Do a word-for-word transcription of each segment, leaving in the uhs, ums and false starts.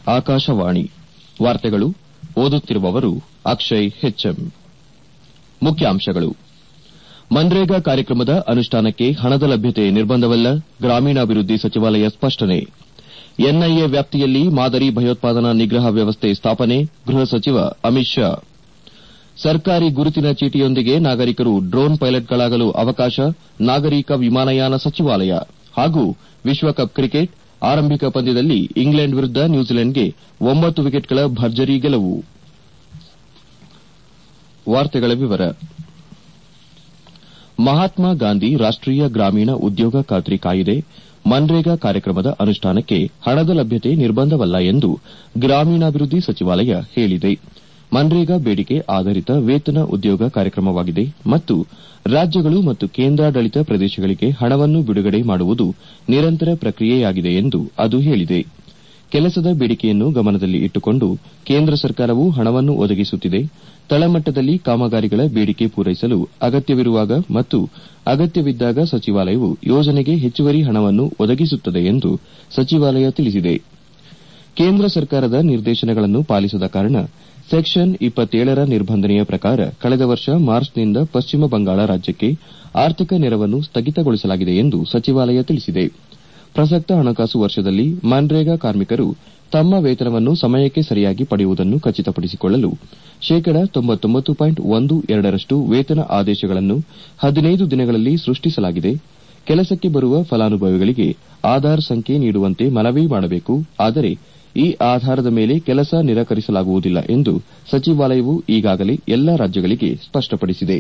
ಆಕಾಶವಾಣಿ ವಾರ್ತೆಗಳು ಓದುತ್ತಿರುವವರು ಅಕ್ಷಯ್ ಹೆಚ್ಎಂ ಮುಖ್ಯಾಂಶಗಳು ಮನ್ರೇಗಾ ಕಾರ್ಯಕ್ರಮದ ಅನುಷ್ಠಾನಕ್ಕೆ ಹಣದ ಲಭ್ಯತೆ ನಿರ್ಬಂಧವಲ್ಲ ಗ್ರಾಮೀಣಾಭಿವೃದ್ಧಿ ಸಚಿವಾಲಯ ಸ್ಪಷ್ಟನೆ ಎನ್ಐಎ ವ್ಯಾಪ್ತಿಯಲ್ಲಿ ಮಾದರಿ ಭಯೋತ್ಪಾದನಾ ನಿಗ್ರಹ ವ್ಯವಸ್ಥೆ ಸ್ಥಾಪನೆ ಗೃಹ ಸಚಿವ ಅಮಿತ್ ಶಾ ಸರ್ಕಾರಿ ಗುರುತಿನ ಚೀಟಿಯೊಂದಿಗೆ ನಾಗರಿಕರು ಡ್ರೋನ್ ಪೈಲಟ್ಗಳಾಗಲು ಅವಕಾಶ ನಾಗರಿಕ ವಿಮಾನಯಾನ ಸಚಿವಾಲಯ ಹಾಗೂ ವಿಶ್ವಕಪ್ ಕ್ರಿಕೆಟ್ ಆರಂಭಿಕ ಪಂದ್ಯದಲ್ಲಿ ಇಂಗ್ಲೆಂಡ್ ವಿರುದ್ದ ನ್ಯೂಜಿಲೆಂಡ್ಗೆ ಒಂಬತ್ತು ವಿಕೆಟ್ಗಳ ಭರ್ಜರಿ ಗೆಲುವು ಮಹಾತ್ಮ ಗಾಂಧಿ ರಾಷ್ಟೀಯ ಗ್ರಾಮೀಣ ಉದ್ಯೋಗ ಖಾತ್ರಿ ಕಾಯಿದೆ ಮನ್ರೇಗಾ ಕಾರ್ಯಕ್ರಮದ ಅನುಷ್ಠಾನಕ್ಕೆ ಹಣದ ಲಭ್ಯತೆ ನಿರ್ಬಂಧವಲ್ಲ ಎಂದು ಗ್ರಾಮೀಣಾಭಿವೃದ್ಧಿ ಸಚಿವಾಲಯ ಹೇಳಿದೆ ಮನ್ರೇಗಾ ಬೇಡಿಕೆ ಆಧಾರಿತ ವೇತನ ಉದ್ಯೋಗ ಕಾರ್ಯಕ್ರಮವಾಗಿದೆ ಮತ್ತು ರಾಜ್ಯಗಳು ಮತ್ತು ಕೇಂದ್ರಾಡಳಿತ ಪ್ರದೇಶಗಳಿಗೆ ಹಣವನ್ನು ಬಿಡುಗಡೆ ಮಾಡುವುದು ನಿರಂತರ ಪ್ರಕ್ರಿಯೆಯಾಗಿದೆ ಎಂದು ಅದು ಹೇಳಿದೆ ಕೆಲಸದ ಬೇಡಿಕೆಯನ್ನು ಗಮನದಲ್ಲಿ ಇಟ್ಟುಕೊಂಡು ಕೇಂದ್ರ ಸರ್ಕಾರವು ಹಣವನ್ನು ಒದಗಿಸುತ್ತಿದೆ ತಳಮಟ್ಟದಲ್ಲಿ ಕಾಮಗಾರಿಗಳ ಬೇಡಿಕೆ ಪೂರೈಸಲು ಅಗತ್ಯವಿರುವಾಗ ಮತ್ತು ಅಗತ್ಯವಿದ್ದಾಗ ಸಚಿವಾಲಯವು ಯೋಜನೆಗೆ ಹೆಚ್ಚುವರಿ ಹಣವನ್ನು ಒದಗಿಸುತ್ತದೆ ಎಂದು ಸಚಿವಾಲಯ ತಿಳಿಸಿದೆ ಕೇಂದ್ರ ಸರ್ಕಾರದ ನಿರ್ದೇಶನಗಳನ್ನು ಪಾಲಿಸದ ಕಾರಣ ಸೆಕ್ಷನ್ ಇಪ್ಪತ್ತೇಳರ ನಿರ್ಬಂಧನೆಯ ಪ್ರಕಾರ ಕಳೆದ ವರ್ಷ ಮಾರ್ಚ್ನಿಂದ ಪಶ್ಚಿಮ ಬಂಗಾಳ ರಾಜ್ಯಕ್ಕೆ ಆರ್ಥಿಕ ನೆರವನ್ನು ಸ್ಥಗಿತಗೊಳಿಸಲಾಗಿದೆ ಎಂದು ಸಚಿವಾಲಯ ತಿಳಿಸಿದೆ ಪ್ರಸಕ್ತ ಹಣಕಾಸು ವರ್ಷದಲ್ಲಿ ಮನ್ರೇಗಾ ಕಾರ್ಮಿಕರು ತಮ್ಮ ವೇತನವನ್ನು ಸಮಯಕ್ಕೆ ಸರಿಯಾಗಿ ಪಡೆಯುವುದನ್ನು ಖಚಿತಪಡಿಸಿಕೊಳ್ಳಲು ಶೇಕಡ ತೊಂಬತ್ತೊಂಬತ್ತು ಪಾಯಿಂಟ್ ಒಂದು ಎರಡರಷ್ಟು ವೇತನ ಆದೇಶಗಳನ್ನು ಹದಿನೈದು ದಿನಗಳಲ್ಲಿ ಸೃಷ್ಟಿಸಲಾಗಿದೆ ಕೆಲಸಕ್ಕೆ ಬರುವ ಫಲಾನುಭವಿಗಳಿಗೆ ಆಧಾರ್ ಸಂಖ್ಯೆ ನೀಡುವಂತೆ ಮನವಿ ಮಾಡಬೇಕು ಆದರೆ ಈ ಆಧಾರದ ಮೇಲೆ ಕೆಲಸ ನಿರಾಕರಿಸಲಾಗುವುದಿಲ್ಲ ಎಂದು ಸಚಿವಾಲಯವು ಈಗಾಗಲೇ ಎಲ್ಲಾ ರಾಜ್ಯಗಳಿಗೆ ಸ್ಪಷ್ಟಪಡಿಸಿದೆ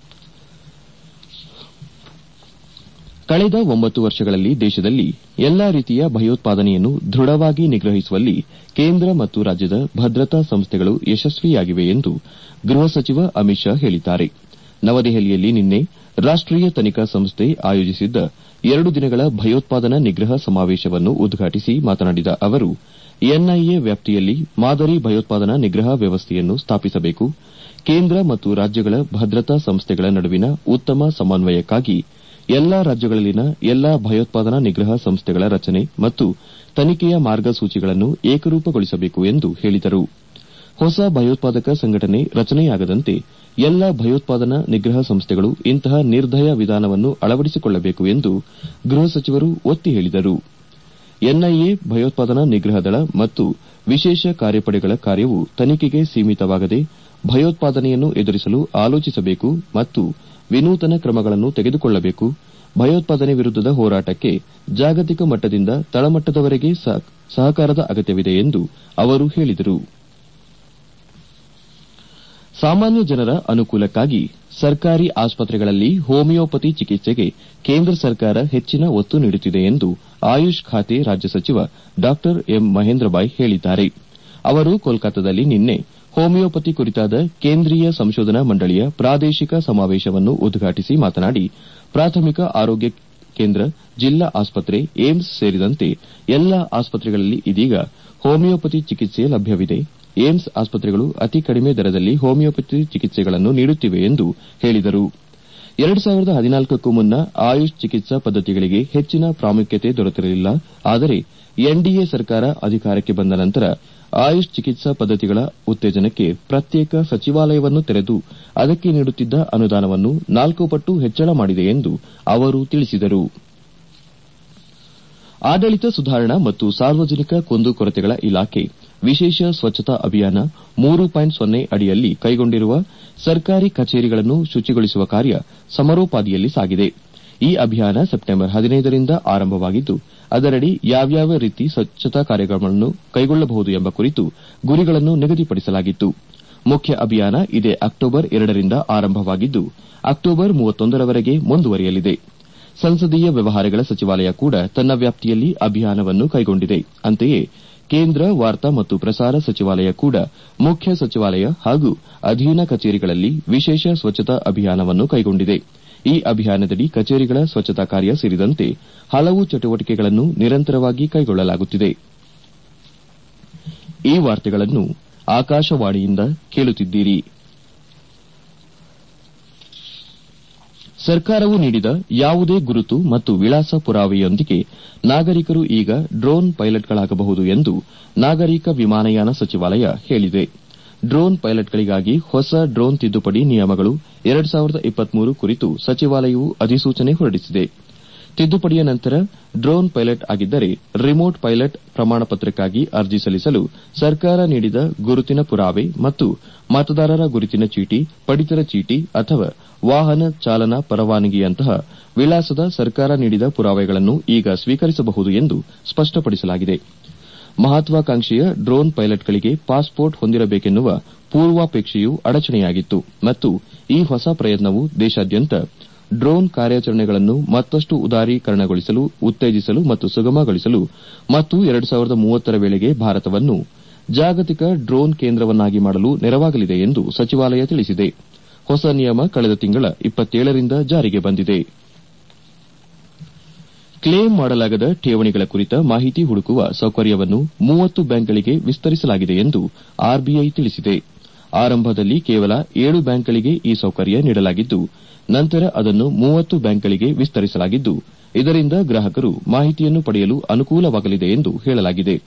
ಕಳೆದ ಒಂಬತ್ತು ವರ್ಷಗಳಲ್ಲಿ ದೇಶದಲ್ಲಿ ಎಲ್ಲಾ ರೀತಿಯ ಭಯೋತ್ಪಾದನೆಯನ್ನು ದೃಢವಾಗಿ ನಿಗ್ರಹಿಸುವಲ್ಲಿ ಕೇಂದ್ರ ಮತ್ತು ರಾಜ್ಯದ ಭದ್ರತಾ ಸಂಸ್ಥೆಗಳು ಯಶಸ್ವಿಯಾಗಿವೆ ಎಂದು ಗೃಹ ಸಚಿವ ಅಮಿತ್ ಶಾ ಹೇಳಿದ್ದಾರೆ ನವದೆಹಲಿಯಲ್ಲಿ ನಿನ್ನೆ ರಾಷ್ಟೀಯ ತನಿಖಾ ಸಂಸ್ಥೆ ಆಯೋಜಿಸಿದ್ದ ಎರಡು ದಿನಗಳ ಭಯೋತ್ಪಾದನಾ ನಿಗ್ರಹ ಸಮಾವೇಶವನ್ನು ಉದ್ಘಾಟಿಸಿ ಮಾತನಾಡಿದ ಅವರು ಎನ್ಐಎ ವ್ಯಾಪ್ತಿಯಲ್ಲಿ ಮಾದರಿ ಭಯೋತ್ಪಾದನಾ ನಿಗ್ರಹ ವ್ಯವಸ್ಥೆಯನ್ನು ಸ್ಥಾಪಿಸಬೇಕು ಕೇಂದ್ರ ಮತ್ತು ರಾಜ್ಯಗಳ ಭದ್ರತಾ ಸಂಸ್ಥೆಗಳ ನಡುವಿನ ಉತ್ತಮ ಸಮನ್ವಯಕ್ಕಾಗಿ ಎಲ್ಲಾ ರಾಜ್ಯಗಳಲ್ಲಿನ ಎಲ್ಲಾ ಭಯೋತ್ಪಾದನಾ ನಿಗ್ರಹ ಸಂಸ್ಥೆಗಳ ರಚನೆ ಮತ್ತು ತನಿಖೆಯ ಮಾರ್ಗಸೂಚಿಗಳನ್ನು ಏಕರೂಪಗೊಳಿಸಬೇಕು ಎಂದು ಹೇಳಿದರು ಹೊಸ ಭಯೋತ್ಪಾದಕ ಸಂಘಟನೆ ರಚನೆಯಾಗದಂತೆ ಎಲ್ಲಾ ಭಯೋತ್ಪಾದನಾ ನಿಗ್ರಹ ಸಂಸ್ಥೆಗಳು ಇಂತಹ ನಿರ್ದಯ ವಿಧಾನವನ್ನು ಅಳವಡಿಸಿಕೊಳ್ಳಬೇಕು ಎಂದು ಗೃಹ ಸಚಿವರು ಒತ್ತಿ ಹೇಳಿದರು ಎನ್ಐಎ ಭಯೋತ್ಪಾದನಾ ನಿಗ್ರಹ ದಳ ಮತ್ತು ವಿಶೇಷ ಕಾರ್ಯಪಡೆಗಳ ಕಾರ್ಯವು ತನಿಖೆಗೆ ಸೀಮಿತವಾಗದೆ ಭಯೋತ್ಪಾದನೆಯನ್ನು ಎದುರಿಸಲು ಆಲೋಚಿಸಬೇಕು ಮತ್ತು ವಿನೂತನ ಕ್ರಮಗಳನ್ನು ತೆಗೆದುಕೊಳ್ಳಬೇಕು ಭಯೋತ್ಪಾದನೆ ವಿರುದ್ದದ ಹೋರಾಟಕ್ಕೆ ಜಾಗತಿಕ ಮಟ್ಟದಿಂದ ತಳಮಟ್ಟದವರೆಗೆ ಸಹಕಾರದ ಅಗತ್ಯವಿದೆ ಎಂದು ಅವರು ಹೇಳಿದರು ಸಾಮಾನ್ಯ ಜನರ ಅನುಕೂಲಕ್ಕಾಗಿ ಸರ್ಕಾರಿ ಆಸ್ಪತ್ರೆಗಳಲ್ಲಿ ಹೋಮಿಯೋಪತಿ ಚಿಕಿತ್ಸೆಗೆ ಕೇಂದ್ರ ಸರ್ಕಾರ ಹೆಚ್ಚಿನ ಒತ್ತು ನೀಡುತ್ತಿದೆ ಎಂದು ಆಯುಷ್ ಖಾತೆ ರಾಜ್ಯ ಸಚಿವ ಡಾ ಎಂ ಮಹೇಂದ್ರಬಾಯ್ ಹೇಳಿದ್ದಾರೆ ಅವರು ಕೋಲ್ಕತಾದಲ್ಲಿ ನಿನ್ನೆ ಹೋಮಿಯೋಪತಿ ಕುರಿತಾದ ಕೇಂದ್ರೀಯ ಸಂಶೋಧನಾ ಮಂಡಳಿಯ ಪ್ರಾದೇಶಿಕ ಸಮಾವೇಶವನ್ನು ಉದ್ಘಾಟಿಸಿ ಮಾತನಾಡಿ ಪ್ರಾಥಮಿಕ ಆರೋಗ್ಯ ಕೇಂದ್ರ ಜಿಲ್ಲಾ ಆಸ್ಪತ್ರೆ ಏಮ್ಸ್ ಸೇರಿದಂತೆ ಎಲ್ಲಾ ಆಸ್ಪತ್ರೆಗಳಲ್ಲಿ ಇದೀಗ ಹೋಮಿಯೋಪತಿ ಚಿಕಿತ್ಸೆ ಲಭ್ಯವಿದೆ ಏಮ್ಸ್ ಆಸ್ಪತ್ರೆಗಳು ಅತಿ ಕಡಿಮೆ ದರದಲ್ಲಿ ಹೋಮಿಯೋಪತಿ ಚಿಕಿತ್ಸೆಗಳನ್ನು ನೀಡುತ್ತಿವೆ ಎಂದು ಹೇಳಿದರು ಎರಡು ಸಾವಿರದ ಹದಿನಾಲ್ಕಕ್ಕೂ ಮುನ್ನ ಆಯುಷ್ ಚಿಕಿತ್ಸಾ ಪದ್ದತಿಗಳಿಗೆ ಹೆಚ್ಚಿನ ಪ್ರಾಮುಖ್ಯತೆ ದೊರೆತಿರಲಿಲ್ಲ ಆದರೆ ಎನ್ಡಿಎ ಸರ್ಕಾರ ಅಧಿಕಾರಕ್ಕೆ ಬಂದ ನಂತರ ಆಯುಷ್ ಚಿಕಿತ್ಸಾ ಪದ್ದತಿಗಳ ಉತ್ತೇಜನಕ್ಕೆ ಪ್ರತ್ಯೇಕ ಸಚಿವಾಲಯವನ್ನು ತೆರೆದು ಅದಕ್ಕೆ ನೀಡುತ್ತಿದ್ದ ಅನುದಾನವನ್ನು ನಾಲ್ಕು ಪಟ್ಟು ಹೆಚ್ಚಳ ಮಾಡಿದೆ ಎಂದು ಅವರು ತಿಳಿಸಿದರು ಆಡಳಿತ ಸುಧಾರಣಾ ಮತ್ತು ಸಾರ್ವಜನಿಕ ಕುಂದುಕೊರತೆಗಳ ಇಲಾಖೆ ವಿಶೇಷ ಸ್ವಚ್ಛತಾ ಅಭಿಯಾನ ಮೂರು ಪಾಯಿಂಟ್ ಸೊನ್ನೆ ಅಡಿಯಲ್ಲಿ ಕೈಗೊಂಡಿರುವ ಸರ್ಕಾರಿ ಕಚೇರಿಗಳನ್ನು ಶುಚಿಗೊಳಿಸುವ ಕಾರ್ಯ ಸಮರೋಪಾದಿಯಲ್ಲಿ ಸಾಗಿದೆ ಈ ಅಭಿಯಾನ ಸೆಪ್ಟೆಂಬರ್ ಹದಿನೈದರಿಂದ ಆರಂಭವಾಗಿದ್ದು ಅದರಡಿ ಯಾವ್ಯಾವ ರೀತಿ ಸ್ವಚ್ಛತಾ ಕಾರ್ಯಕ್ರಮಗಳನ್ನು ಕೈಗೊಳ್ಳಬಹುದು ಎಂಬ ಕುರಿತು ಗುರಿಗಳನ್ನು ನಿಗದಿಪಡಿಸಲಾಗಿತ್ತು ಮುಖ್ಯ ಅಭಿಯಾನ ಇದೇ ಅಕ್ಟೋಬರ್ ಎರಡರಿಂದ ಆರಂಭವಾಗಿದ್ದು ಅಕ್ಟೋಬರ್ ಮೂವತ್ತೊಂದರವರೆಗೆ ಮುಂದುವರಿಯಲಿದೆ ಸಂಸದೀಯ ವ್ಯವಹಾರಗಳ ಸಚಿವಾಲಯ ಕೂಡ ತನ್ನ ವ್ಯಾಪ್ತಿಯಲ್ಲಿ ಅಭಿಯಾನವನ್ನು ಕೈಗೊಂಡಿದೆ ಅಂತೆಯೇ ಕೇಂದ್ರ ವಾರ್ತಾ ಮತ್ತು ಪ್ರಸಾರ ಸಚಿವಾಲಯ ಕೂಡ ಮುಖ್ಯ ಸಚಿವಾಲಯ ಹಾಗೂ ಅಧೀನ ಕಚೇರಿಗಳಲ್ಲಿ ವಿಶೇಷ ಸ್ವಚ್ಛತಾ ಅಭಿಯಾನವನ್ನು ಕೈಗೊಂಡಿದೆ ಈ ಅಭಿಯಾನದಡಿ ಕಚೇರಿಗಳ ಸ್ವಚ್ಛತಾ ಕಾರ್ಯ ಸೇರಿದಂತೆ ಹಲವು ಚಟುವಟಿಕೆಗಳನ್ನು ನಿರಂತರವಾಗಿ ಕೈಗೊಳ್ಳಲಾಗುತ್ತಿದೆ ಈ ವಾರ್ತೆಗಳನ್ನು ಆಕಾಶವಾಣಿಯಿಂದ ಕೇಳುತ್ತಿದ್ದೀರಿ ಸರ್ಕಾರವು ನೀಡಿದ ಯಾವುದೇ ಗುರುತು ಮತ್ತು ವಿಳಾಸ ಪುರಾವೆಯೊಂದಿಗೆ ನಾಗರಿಕರು ಈಗ ಡ್ರೋನ್ ಪೈಲಟ್ಗಳಾಗಬಹುದು ಎಂದು ನಾಗರಿಕ ವಿಮಾನಯಾನ ಸಚಿವಾಲಯ ಹೇಳಿದೆ. ಡ್ರೋನ್ ಪೈಲಟ್ಗಳಿಗಾಗಿ ಹೊಸ ಡ್ರೋನ್ ತಿದ್ದುಪಡಿ ನಿಯಮಗಳು ಎರಡು ಸಾವಿರದ ಇಪ್ಪತ್ಮೂರು ಕುರಿತು ಸಚಿವಾಲಯವು ಅಧಿಸೂಚನೆ ಹೊರಡಿಸಿದೆ. ತಿದ್ದುಪಡಿಯ ನಂತರ ಡ್ರೋನ್ ಪೈಲಟ್ ಆಗಿದ್ದರೆ ರಿಮೋಟ್ ಪೈಲಟ್ ಪ್ರಮಾಣಪತ್ರಕ್ಕಾಗಿ ಅರ್ಜಿ ಸಲ್ಲಿಸಲು ಸರ್ಕಾರ ನೀಡಿದ ಗುರುತಿನ ಪುರಾವೆ ಮತ್ತು ಮತದಾರರ ಗುರುತಿನ ಚೀಟಿ, ಪಡಿತರ ಚೀಟಿ ಅಥವಾ ವಾಹನ ಚಾಲನಾ ಪರವಾನಗಿಯಂತಹ ವಿಳಾಸದ ಸರ್ಕಾರ ನೀಡಿದ ಪುರಾವೆಗಳನ್ನು ಈಗ ಸ್ವೀಕರಿಸಬಹುದು ಎಂದು ಸ್ಪಷ್ಟಪಡಿಸಲಾಗಿದೆ. ಮಹತ್ವಾಕಾಂಕ್ಷೆಯ ಡ್ರೋನ್ ಪೈಲಟ್ಗಳಿಗೆ ಪಾಸ್ಪೋರ್ಟ್ ಹೊಂದಿರಬೇಕೆನ್ನುವ ಪೂರ್ವಾಪೇಕ್ಷೆಯು ಅಡಚಣೆಯಾಗಿತ್ತು ಮತ್ತು ಈ ಹೊಸ ಪ್ರಯತ್ನವು ದೇಶಾದ್ಯಂತ ಡ್ರೋನ್ ಕಾರ್ಯಾಚರಣೆಗಳನ್ನು ಮತ್ತಷ್ಟು ಉದಾರೀಕರಣಗೊಳಿಸಲು, ಉತ್ತೇಜಿಸಲು ಮತ್ತು ಸುಗಮಗೊಳಿಸಲು ಮತ್ತು ಎರಡು ಸಾವಿರದ ಮೂವತ್ತರ ವೇಳೆಗೆ ಭಾರತವನ್ನು ಜಾಗತಿಕ ಡ್ರೋನ್ ಕೇಂದ್ರವನ್ನಾಗಿ ಮಾಡಲು ನೆರವಾಗಲಿದೆ ಎಂದು ಸಚಿವಾಲಯ ತಿಳಿಸಿದೆ. ಹೊಸ ನಿಯಮ ಕಳೆದ ತಿಂಗಳ ಇಪ್ಪತ್ತೇಳರಿಂದ ಜಾರಿಗೆ ಬಂದಿದೆ. ಕ್ಲೇಮ್ ಮಾಡಲಾಗದ ಠೇವಣಿಗಳ ಕುರಿತ ಮಾಹಿತಿ ಹುಡುಕುವ ಸೌಕರ್ಯವನ್ನು ಮೂವತ್ತು ಬ್ಯಾಂಕ್ಗಳಿಗೆ ವಿಸ್ತರಿಸಲಾಗಿದೆ ಎಂದು ಆರ್ಬಿಐ ತಿಳಿಸಿದೆ. ಆರಂಭದಲ್ಲಿ ಕೇವಲ ಏಳು ಬ್ಯಾಂಕ್ಗಳಿಗೆ ಈ ಸೌಕರ್ಯ ನೀಡಲಾಗಿದ್ದು, ನಂತರ ಅದನ್ನು ಮೂವತ್ತು ಬ್ಯಾಂಕ್ಗಳಿಗೆ ವಿಸ್ತರಿಸಲಾಗಿದ್ದು, ಇದರಿಂದ ಗ್ರಾಹಕರು ಮಾಹಿತಿಯನ್ನು ಪಡೆಯಲು ಅನುಕೂಲವಾಗಲಿದೆ ಎಂದು ಹೇಳಲಾಗಿದೆ.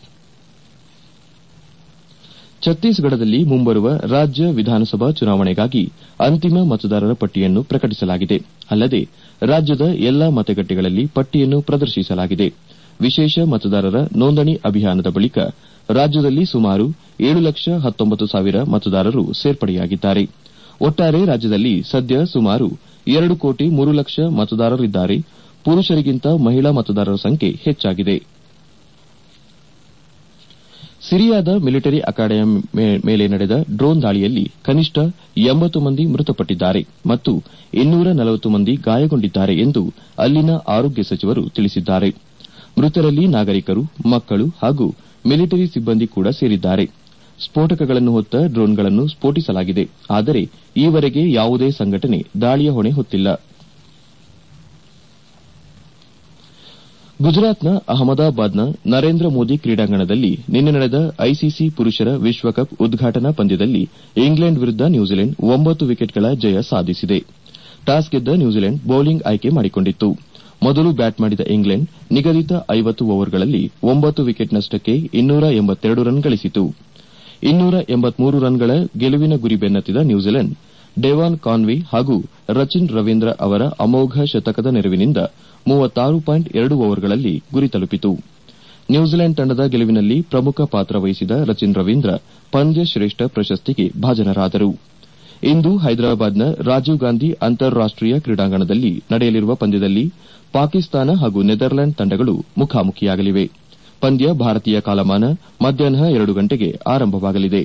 ಛತ್ತೀಸ್ಗಢದಲ್ಲಿ ಮುಂಬರುವ ರಾಜ್ಯ ವಿಧಾನಸಭಾ ಚುನಾವಣೆಗಾಗಿ ಅಂತಿಮ ಮತದಾರರ ಪಟ್ಟಿಯನ್ನು ಪ್ರಕಟಿಸಲಾಗಿದೆ. ಅಲ್ಲದೆ ರಾಜ್ಯದ ಎಲ್ಲಾ ಮತಗಟ್ಟೆಗಳಲ್ಲಿ ಪಟ್ಟಿಯನ್ನು ಪ್ರದರ್ಶಿಸಲಾಗಿದೆ. ವಿಶೇಷ ಮತದಾರರ ನೋಂದಣಿ ಅಭಿಯಾನದ ಬಳಿಕ ರಾಜ್ಯದಲ್ಲಿ ಸುಮಾರು ಏಳು ಲಕ್ಷ ಹತ್ತೊಂಬತ್ತು ಸಾವಿರ ಮತದಾರರು ಸೇರ್ಪಡೆಯಾಗಿದ್ದಾರೆ. ಒಟ್ಟಾರೆ ರಾಜ್ಯದಲ್ಲಿ ಸದ್ಯ ಸುಮಾರು ಎರಡು ಕೋಟಿ ಮೂರು ಲಕ್ಷ ಮತದಾರರಿದ್ದಾರೆ. ಪುರುಷರಿಗಿಂತ ಮಹಿಳಾ ಮತದಾರರ ಸಂಖ್ಯೆ ಹೆಚ್ಚಾಗಿದೆ. ಸಿರಿಯಾದ ಮಿಲಿಟರಿ ಅಕಾಡೆಮಿ ಮೇಲೆ ನಡೆದ ಡ್ರೋನ್ ದಾಳಿಯಲ್ಲಿ ಕನಿಷ್ಠ ಎಂಬತ್ತು ಮಂದಿ ಮೃತಪಟ್ಟಿದ್ದಾರೆ ಮತ್ತು ಇನ್ನೂರ ನಲವತ್ತು ಮಂದಿ ಗಾಯಗೊಂಡಿದ್ದಾರೆ ಎಂದು ಅಲ್ಲಿನ ಆರೋಗ್ಯ ಸಚಿವರು ತಿಳಿಸಿದ್ದಾರೆ. ಮೃತರಲ್ಲಿ ನಾಗರಿಕರು, ಮಕ್ಕಳು ಹಾಗೂ ಮಿಲಿಟರಿ ಸಿಬ್ಬಂದಿ ಕೂಡ ಸೇರಿದ್ದಾರೆ. ಸ್ಫೋಟಕಗಳನ್ನು ಹೊತ್ತ ಡ್ರೋನ್ಗಳನ್ನು ಸ್ಫೋಟಿಸಲಾಗಿದೆ. ಆದರೆ ಈವರೆಗೆ ಯಾವುದೇ ಸಂಘಟನೆ ದಾಳಿಯ ಹೊಣೆ ಹೊತ್ತಿಲ್ಲ. ಗುಜರಾತ್ನ ಅಹಮದಾಬಾದ್ನ ನರೇಂದ್ರ ಮೋದಿ ಕ್ರೀಡಾಂಗಣದಲ್ಲಿ ನಿನ್ನೆ ನಡೆದ ಐಸಿಸಿ ಪುರುಷರ ವಿಶ್ವಕಪ್ ಉದ್ಘಾಟನಾ ಪಂದ್ಯದಲ್ಲಿ ಇಂಗ್ಲೆಂಡ್ ವಿರುದ್ದ ನ್ಯೂಜಿಲೆಂಡ್ ಒಂಬತ್ತು ವಿಕೆಟ್ಗಳ ಜಯ ಸಾಧಿಸಿದೆ. ಟಾಸ್ ಗೆದ್ದ ನ್ಯೂಜಿಲೆಂಡ್ ಬೌಲಿಂಗ್ ಆಯ್ಕೆ ಮಾಡಿಕೊಂಡಿತ್ತು. ಮೊದಲು ಬ್ಯಾಟ್ ಮಾಡಿದ ಇಂಗ್ಲೆಂಡ್ ನಿಗದಿತ ಐವತ್ತು ಓವರ್ಗಳಲ್ಲಿ ಒಂಬತ್ತು ವಿಕೆಟ್ ನಷ್ಟಕ್ಕೆ ಇನ್ನೂರ ಎಂಬತ್ತೆರಡು ರನ್ ಗಳಿಸಿತು. ಇನ್ನೂರ ಎಂಬತ್ಮೂರು ರನ್ಗಳ ಗೆಲುವಿನ ಗುರಿ ಬೆನ್ನತ್ತಿದ ನ್ಯೂಜಿಲೆಂಡ್ ಡೆವಾನ್ ಕಾನ್ವೆ ಹಾಗೂ ರಚಿನ್ ರವೀಂದ್ರ ಅವರ ಅಮೋಘ ಶತಕದ ನೆರವಿನಿಂದ ಮೂವತ್ತಾರು ಪಾಯಿಂಟ್ ಎರಡು ಓವರ್ಗಳಲ್ಲಿ ಗುರಿ ತಲುಪಿತು. ನ್ಯೂಜಿಲೆಂಡ್ ತಂಡದ ಗೆಲುವಿನಲ್ಲಿ ಪ್ರಮುಖ ಪಾತ್ರ ವಹಿಸಿದ ರಚಿನ್ ರವೀಂದ್ರ ಪಂದ್ಯ ಶ್ರೇಷ್ಠ ಪ್ರಶಸ್ತಿಗೆ ಭಾಜನರಾದರು. ಇಂದು ಹೈದರಾಬಾದ್ನ ರಾಜೀವ್ ಗಾಂಧಿ ಅಂತಾರಾಷ್ಟೀಯ ಕ್ರೀಡಾಂಗಣದಲ್ಲಿ ನಡೆಯಲಿರುವ ಪಂದ್ಯದಲ್ಲಿ ಪಾಕಿಸ್ತಾನ ಹಾಗೂ ನೆದರ್ಲ್ಯಾಂಡ್ ತಂಡಗಳು ಮುಖಾಮುಖಿಯಾಗಲಿವೆ. ಪಂದ್ಯ ಭಾರತೀಯ ಕಾಲಮಾನ ಮಧ್ಯಾಹ್ನ ಎರಡು ಗಂಟೆಗೆ ಆರಂಭವಾಗಲಿದೆ.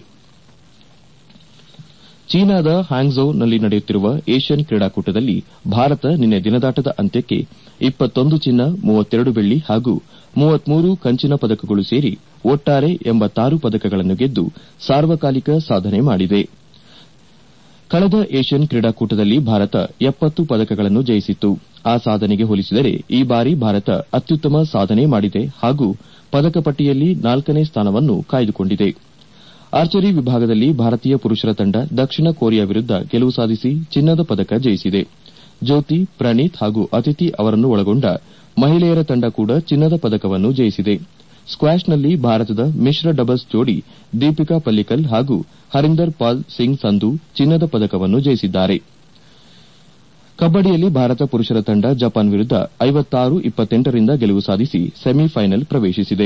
ಚೀನಾದ ಹ್ಯಾಂಗ್ಝೌನಲ್ಲಿ ನಡೆಯುತ್ತಿರುವ ಏಷ್ಯನ್ ಕ್ರೀಡಾಕೂಟದಲ್ಲಿ ಭಾರತ ನಿನ್ನೆ ದಿನದಾಟದ ಅಂತ್ಯಕ್ಕೆ ಇಪ್ಪತ್ತೊಂದು ಚಿನ್ನ, ಮೂವತ್ತೆರಡು ಬೆಳ್ಳಿ ಹಾಗೂ ಮೂವತ್ಮೂರು ಕಂಚಿನ ಪದಕಗಳು ಸೇರಿ ಒಟ್ಟಾರೆ ಎಂಬತ್ತಾರು ಪದಕಗಳನ್ನು ಗೆದ್ದು ಸಾರ್ವಕಾಲಿಕ ಸಾಧನೆ ಮಾಡಿದೆ. ಕಳೆದ ಏಷ್ಯನ್ ಕ್ರೀಡಾಕೂಟದಲ್ಲಿ ಭಾರತ ಎಪ್ಪತ್ತು ಪದಕಗಳನ್ನು ಜಯಿಸಿತ್ತು. ಆ ಸಾಧನೆಗೆ ಹೋಲಿಸಿದರೆ ಈ ಬಾರಿ ಭಾರತ ಅತ್ಯುತ್ತಮ ಸಾಧನೆ ಮಾಡಿದೆ ಹಾಗೂ ಪದಕ ಪಟ್ಟಿಯಲ್ಲಿ ನಾಲ್ಕನೇ ಸ್ಥಾನವನ್ನು ಕಾಯ್ದುಕೊಂಡಿದೆ. ಆರ್ಚರಿ ವಿಭಾಗದಲ್ಲಿ ಭಾರತೀಯ ಪುರುಷರ ತಂಡ ದಕ್ಷಿಣ ಕೊರಿಯಾ ವಿರುದ್ದ ಗೆಲುವು ಸಾಧಿಸಿ ಚಿನ್ನದ ಪದಕ ಜಯಿಸಿದೆ. ಜ್ಯೋತಿ, ಪ್ರಣೀತ್ ಹಾಗೂ ಅತಿಥಿ ಅವರನ್ನು ಒಳಗೊಂಡ ಮಹಿಳೆಯರ ತಂಡ ಕೂಡ ಚಿನ್ನದ ಪದಕವನ್ನು ಜಯಿಸಿದೆ. ಸ್ಕ್ವಾಷ್ನಲ್ಲಿ ಭಾರತದ ಮಿಶ್ರ ಡಬಲ್ಸ್ ಜೋಡಿ ದೀಪಿಕಾ ಪಲ್ಲಿಕಲ್ ಹಾಗೂ ಹರಿಂದರ್ ಪಾಲ್ ಸಿಂಗ್ ಸಂಧು ಚಿನ್ನದ ಪದಕವನ್ನು ಜಯಿಸಿದ್ದಾರೆ. ಕಬ್ಬಡಿಯಲ್ಲಿ ಭಾರತ ಪುರುಷರ ತಂಡ ಜಪಾನ್ ವಿರುದ್ದ ಐವತ್ತಾರು ಇಪ್ಪತ್ತೆಂಟರಿಂದ ಗೆಲುವು ಸಾಧಿಸಿ ಸೆಮಿಫೈನಲ್ ಪ್ರವೇಶಿಸಿದೆ.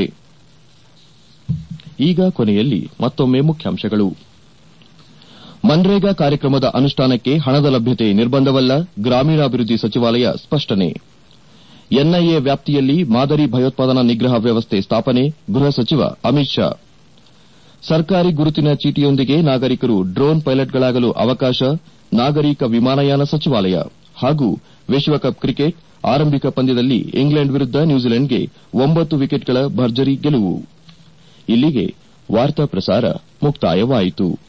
ಈಗ ಕೊನೆಯಲ್ಲಿ ಮತ್ತೊಮ್ಮೆ ಮುಖ್ಯಾಂಶಗಳು. ಮನ್ರೇಗಾ ಕಾರ್ಯಕ್ರಮದ ಅನುಷ್ಠಾನಕ್ಕೆ ಹಣದ ಲಭ್ಯತೆ ನಿರ್ಬಂಧವಲ್ಲ, ಗ್ರಾಮೀಣಾಭಿವೃದ್ಧಿ ಸಚಿವಾಲಯ ಸ್ಪಷ್ಟನೆ. ಎನ್ಐಎ ವ್ಯಾಪ್ತಿಯಲ್ಲಿ ಮಾದರಿ ಭಯೋತ್ಪಾದನಾ ನಿಗ್ರಹ ವ್ಯವಸ್ಥೆ ಸ್ಥಾಪನೆ, ಗೃಹ ಸಚಿವ ಅಮಿತ್ ಶಾ. ಸರ್ಕಾರಿ ಗುರುತಿನ ಚೀಟಿಯೊಂದಿಗೆ ನಾಗರಿಕರು ಡ್ರೋನ್ ಪೈಲಟ್ಗಳಾಗಲು ಅವಕಾಶ, ನಾಗರಿಕ ವಿಮಾನಯಾನ ಸಚಿವಾಲಯ. ಹಾಗೂ ವಿಶ್ವಕಪ್ ಕ್ರಿಕೆಟ್ ಆರಂಭಿಕ ಪಂದ್ಯದಲ್ಲಿ ಇಂಗ್ಲೆಂಡ್ ವಿರುದ್ದ ನ್ಯೂಜಿಲೆಂಡ್ಗೆ ಒಂಬತ್ತು ವಿಕೆಟ್ಗಳ ಭರ್ಜರಿ ಗೆಲುವು. ಇಲ್ಲಿಗೆ ವಾರ್ತಾ ಪ್ರಸಾರ ಮುಕ್ತಾಯವಾಯಿತು.